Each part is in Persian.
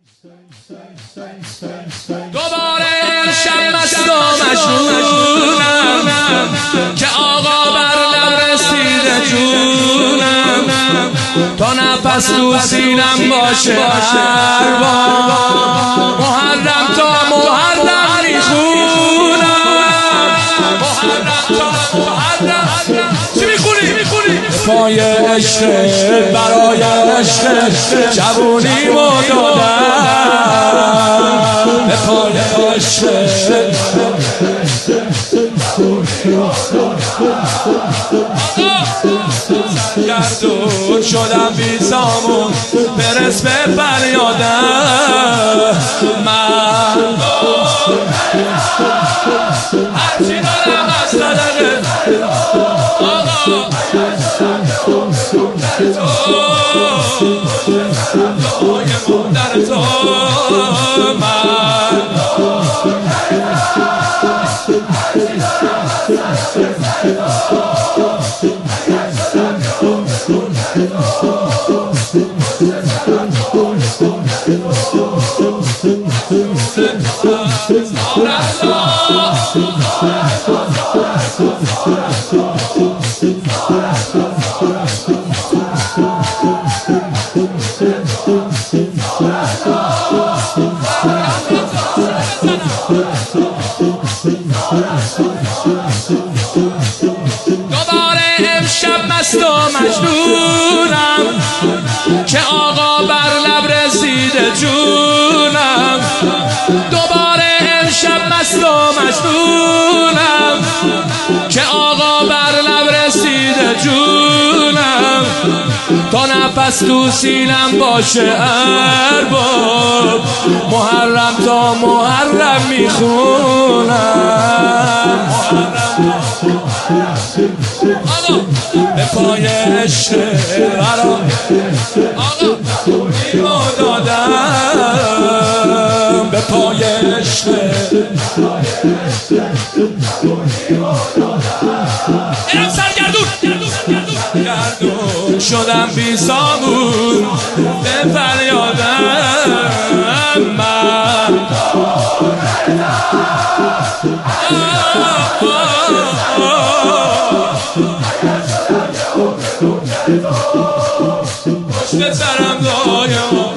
دوباره شب مست و مجنونم که آقا بر لب رسیده جونم، تا نفس تو سینم باشه هر بار، محرم تا محرم میخونم، محرم تا محرم. چی میخونی؟ پای عشق برای عشق جوونیمو دادم، به پای عشق گردون شدم بی سامون، برس به فریادم. من هرچی دارم از صدقه آقا در تو من دوباره امشب مست و مجنونم که آقا بر لب رسیده جونم، دوباره امشب مست و مجنونم که آقا بر لب رسیده جونم، تا نفس تو سینم باشه ارباب، محرم تا محرم میخونم، آقا به پای عشق برا آقا ایمو دادم، به پای عشق اینم سرگردون گردون شدم بی سامون، به فریادم. من پشت سرم دایم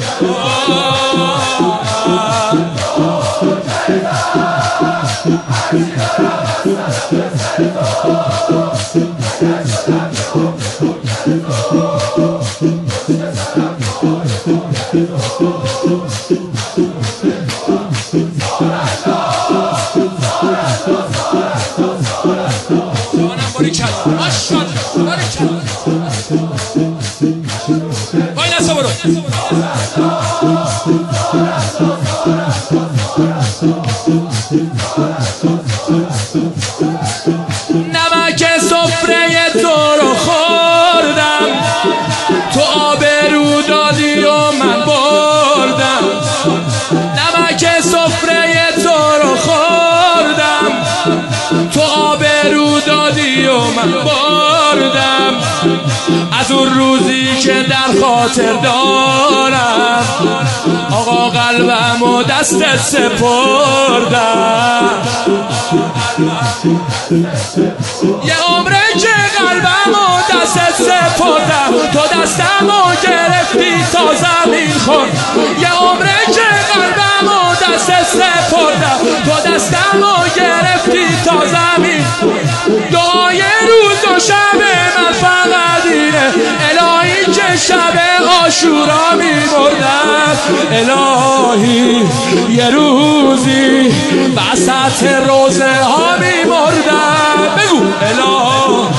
وای نسا برو نمک سفره تو رو خوردم، تو آبرو دادی و من بردم، نمک سفره تو رو خوردم، تو آبرو دادی و من بردم، از اون روزی که در خاطر دارم آقا قلبم و دستت سپردم، یه عمره که قلبم و دستت سپردم، تو دستم و گرفتی تا زمین خورد، یه عمره که قلبم و دستت سپردم، تو دستم و گرفتی تا زمین. دعای روز و شب من فقط اینه الهی که شب عاشورا می‌مردم، الهی یه روزی وسط روزه ها می‌مردم، بگو الهی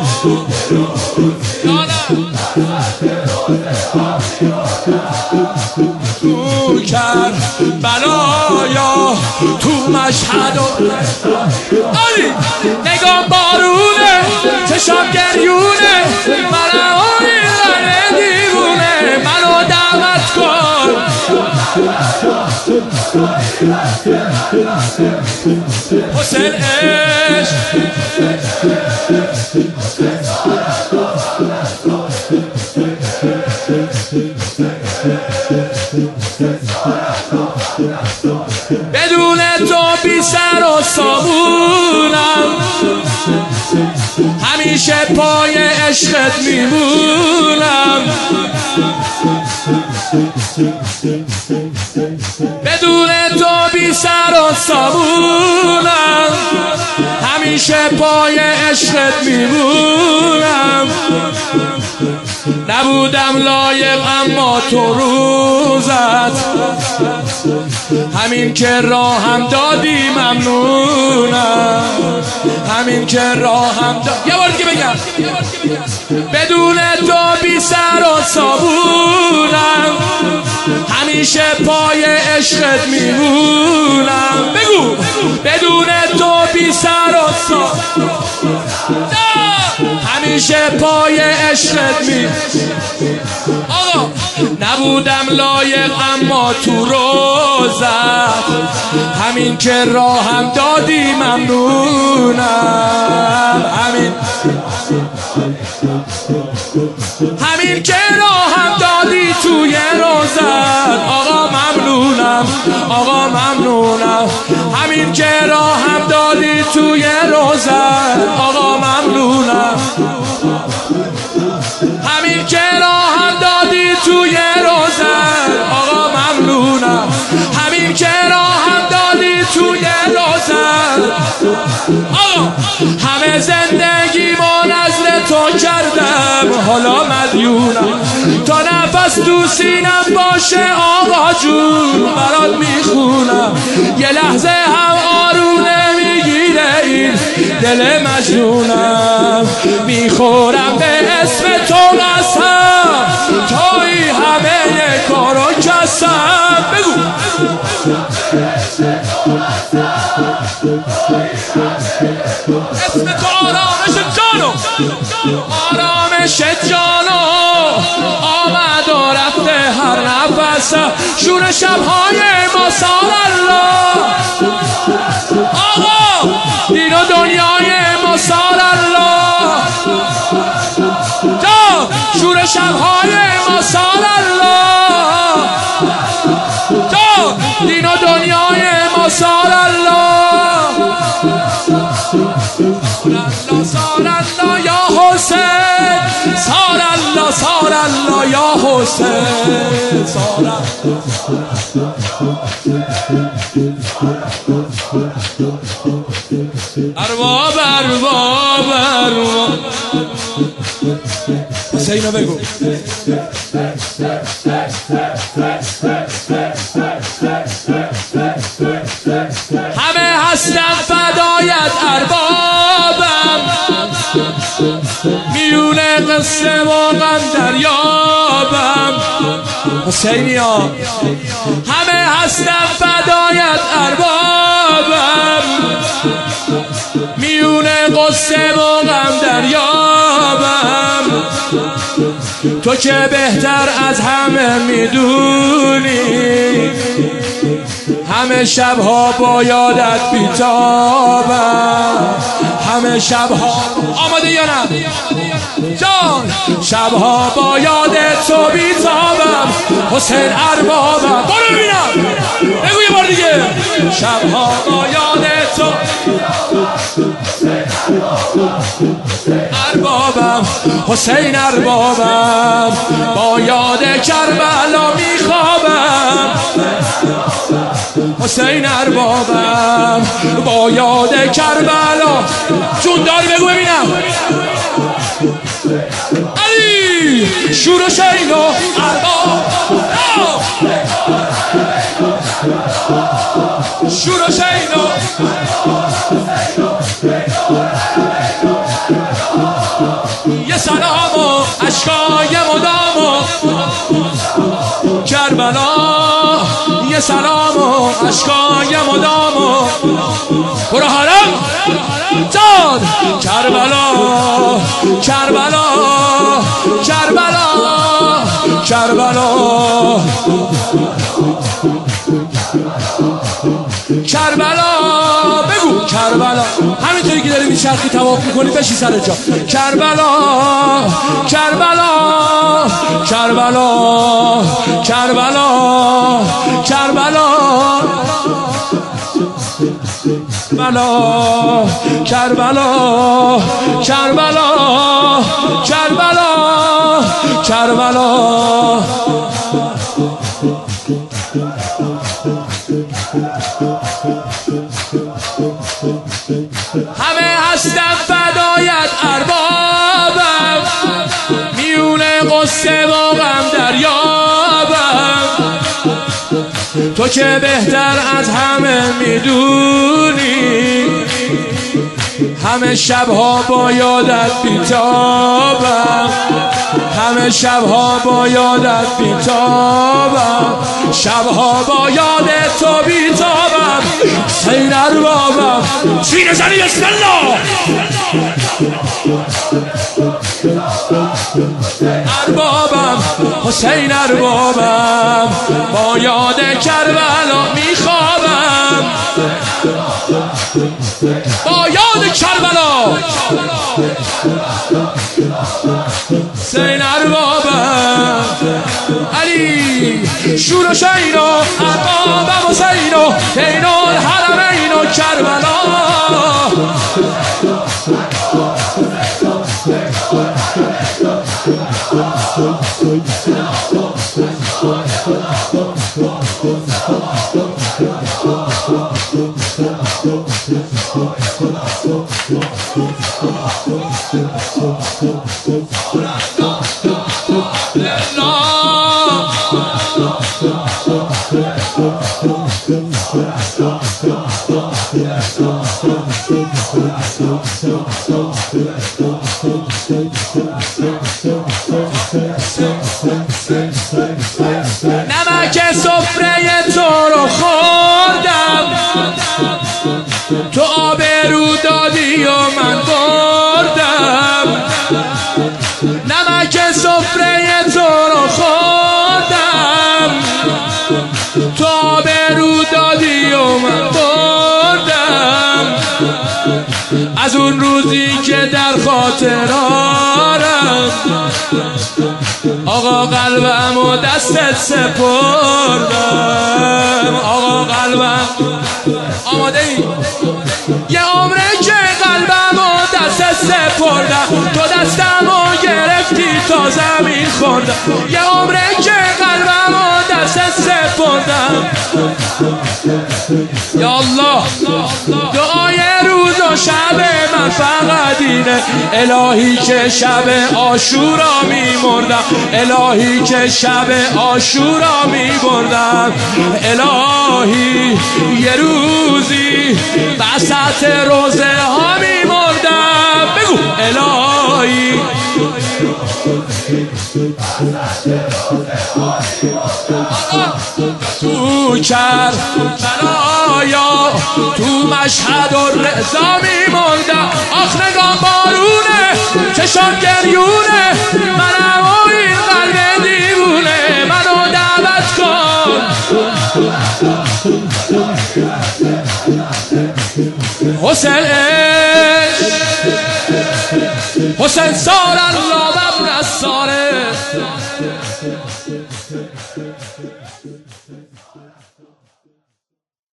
تو کربلایا تو مشهد و آلی نگام بارونه چشام گریونه، منم این زنه دیوونه، منو دعوت کن حسین عشق بدون تو بی سر و سامونم، همیشه پای عشقت میمونم. بدون تو بی سر و سامونم، همیشه پای عشقت میمونم. نبودم لایق اما تو روزت، همین که راهم دادی ممنونم. همین که راهم دادی، یه بار دیگه بگم. بدون تو بی سر و صابونم، همیشه پای عشقت میمونم. بگو بدون تو بی سر و صابونم، همیشه پای عشقت آقا نبودم لایق اما تو روزت، همین که راهم دادی ممنونم. همین که راهم دادی توی روزت، آقا ممنونم، آقا ممنونم. همین که راهم دادی توی روزت، آقا ممنونم. همین که راهم دادی توی روزت، آقا ممنونم. همین که راهم دادی توی روزت، آقا همه زندگی ما نظر تو کردم، حالا مدیونم. تا نفس تو سینم باشه آقا جون، برات میخونم. یه لحظه هم آروم نمیگیره این دل مجنونم. میخورم به اسم تو قسم، توی همه کارو کسم. بگو اسم تو آرامش جانو، آرامش جانو. آمد و رفته هر نفس، شور شبهای ما سالالله. آقا دین و دنیای ما سالالله، تا شور شبهای ما سالالله، تا دین و دنیای ما سالالله. سالالله یا حسین، سالالله سالالله یا حسین، ارباب ارباب ارباب. حسینو بگو. همه هستن فدایت اربابم، میون قصه و غم دریابم. حسینی ها همه هستن فدایت اربابم، میون قصه و غم دریابم. تو که بهتر از همه میدونی، همه شبها با یادت بیتابم. همه شبها آماده یا نه جان، شبها با یاد تو بیتابم. حسین اربابم، برو ببینم. بگو یه بار دیگه. شبها با یاد تو اربابم، حسین اربابم. با یاد کربلا میخوابم. حسین اربابم با یاد کربلا. جون دار بگو ببینم. علی شور و شین و ارباب، شور و شین و یه سلام و عشقای مدام و کربلا. یه سلام و عشقای مدام و برو حرم جان. کربلا کربلا کربلا کربلا کربلا. بگو کربلا. کربلا. همینطوری که داری میچرخی طواف میکنی بشی سر جا. کربلا کربلا کربلا کربلا کربلا کربلا کربلا کربلا کربلا کربلا. همه هستم فدایت اربابم، میونه قصه و غم دریابم. تو که بهتر از همه میدونی، همه شبها با یادت بیتابم، همه شبها با یادت بیتابم، شبها با یاد تو بیتابم. حسین اربابم سینه زنی بسم الله. اربابم حسین اربابم، با یاد کربلا میخوابم، با یاد کربلا. حسین اربابم علی شور و شین و اربابم حسین و کین الحرمین و کربلا. نمک سفره تو رو خوردم، تو آبرو دادی و من بردم. نمک سفره تو رو خوردم، تو آبرو دادی و من بردم. از اون روزی که در خاطرارم، آقا قلبم و دستت سپردم. آقا قلبم آماده ای؟ یه عمره که قلبم و دستت سپردم، تو دستم و گرفتی تا زمین خوردم. یه عمره که قلبم و دستت سپردم. یا الله دعای روز و شب من فقط اینه، الهی که شب عاشورا میمردم، الهی که شب عاشورا میبردم. الهی یه روزی وسط روزه ها میمردم. بگو الهی تو کربلایا تو مشهد و رضا میموندم. آخ نگاه بارونه چشام گریونه، منم و این قلب دیوونه. منو دعوت کن حسین حسین سار الله ببر ساره.